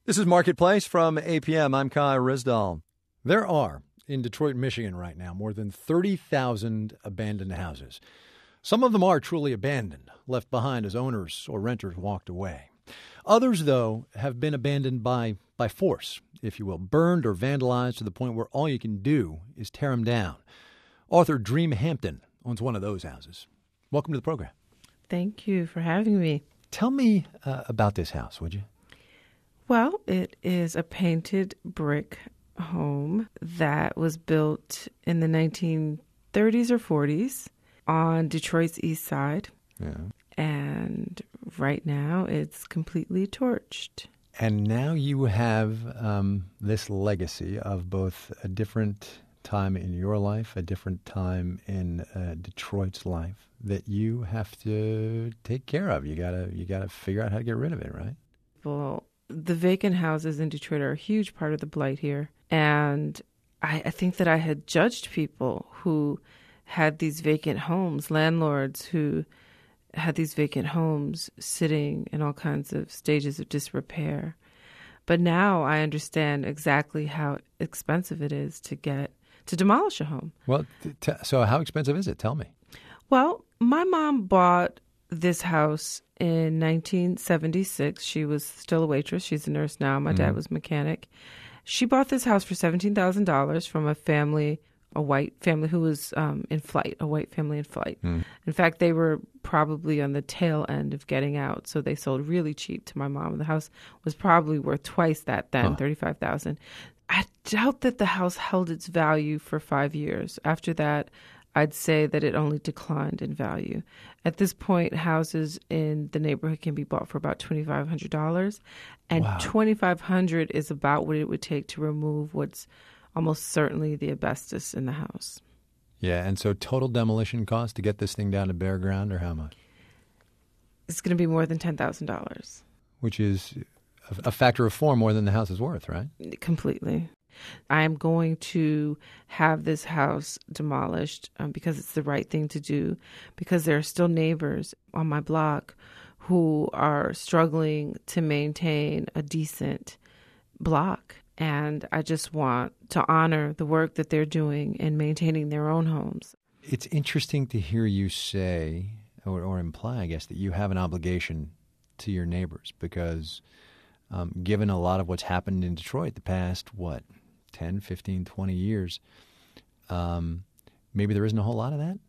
This is Marketplace from APM. I'm Kai Rizdal. There are, in Detroit, Michigan right now, more than 30,000 abandoned houses. Some of them are truly abandoned, left behind as owners or renters walked away. Others, though, have been abandoned by force, if you will, burned or vandalized to the point where all you can do is tear them down. Author Dream Hampton owns one of those houses. Welcome to the program. Thank you for having me. Tell me about this house, would you? Well, it is a painted brick home that was built in the 1930s or 40s on Detroit's east side. Yeah. And right now it's completely torched. And now you have this legacy of both a different time in your life, a different time in Detroit's life that you have to take care of. You gotta figure out how to get rid of it, right? Well, the vacant houses in Detroit are a huge part of the blight here. And I think that I had judged people who had these vacant homes, landlords who had these vacant homes sitting in all kinds of stages of disrepair. But now I understand exactly how expensive it is to demolish a home. Well, so how expensive is it? Tell me. Well, my mom bought this house in 1976. She was still a waitress. She's a nurse now. My dad was a mechanic. She bought this house for $17,000 from a white family who was in flight, a white family in flight. In fact, they were probably on the tail end of getting out, so they sold really cheap to my mom. The house was probably worth twice that then, $35,000. I doubt that the house held its value for 5 years. After that, I'd say that it only declined in value. At this point, houses in the neighborhood can be bought for about $2,500, and $2,500 is about what it would take to remove what's almost certainly the asbestos in the house. Yeah, and so total demolition cost to get this thing down to bare ground, or how much? It's going to be more than $10,000. Which is a factor of 4 more than the house is worth, right? Completely. I'm going to have this house demolished because it's the right thing to do, because there are still neighbors on my block who are struggling to maintain a decent block. And I just want to honor the work that they're doing in maintaining their own homes. It's interesting to hear you say, or imply, I guess, that you have an obligation to your neighbors because given a lot of what's happened in Detroit the past, 10, 15, 20 years, maybe there isn't a whole lot of that?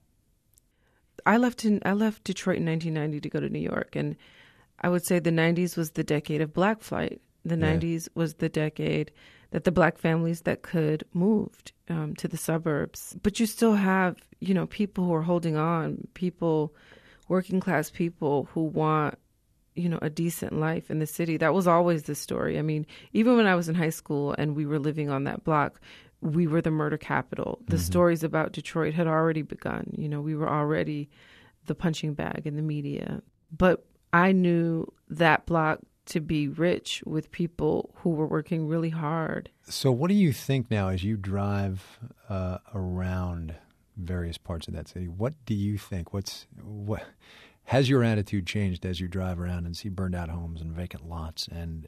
I left Detroit in 1990 to go to New York, and I would say the 90s was the decade of black flight. The 90s was the decade that the black families that could moved to the suburbs. But you still have, people who are holding on, working class people who want, a decent life in the city. That was always the story. I mean, even when I was in high school and we were living on that block, we were the murder capital. The stories about Detroit had already begun. We were already the punching bag in the media. But I knew that block to be rich with people who were working really hard. So what do you think now as you drive around various parts of that city? What do you think? What has your attitude changed as you drive around and see burned out homes and vacant lots and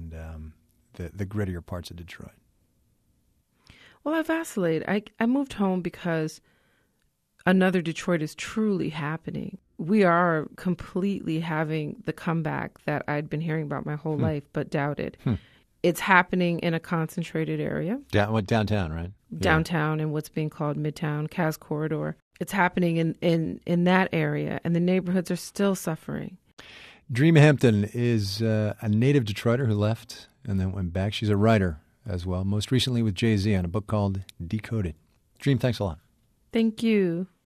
the grittier parts of Detroit? Well, I vacillate. I moved home because another Detroit is truly happening. We are completely having the comeback that I'd been hearing about my whole life, but doubted. It's happening in a concentrated area. Downtown, right? Downtown in what's being called Midtown, Cass Corridor. It's happening in that area, and the neighborhoods are still suffering. Dream Hampton is a native Detroiter who left and then went back. She's a writer as well, most recently with Jay-Z on a book called Decoded. Dream, thanks a lot. Thank you.